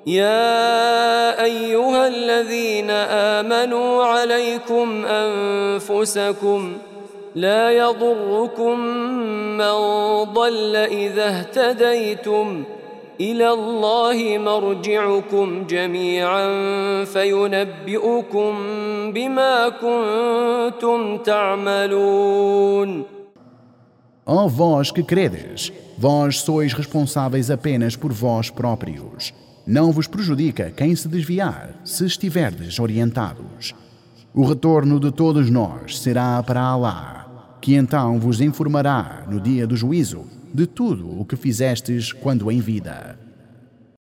يا أيها الذين آمنوا عليكم أنفسكم لا يضركم من ضل إذا اهتديتم إلى الله مرجعكم جميعا فينبئكم بما كنتم تعملون. Ó vós que credes, vós sois responsáveis apenas por vós próprios. Não vos prejudica quem se desviar, se estiverdes orientados. O retorno de todos nós será para Alá, que então vos informará no dia do juízo de tudo o que fizestes quando em vida.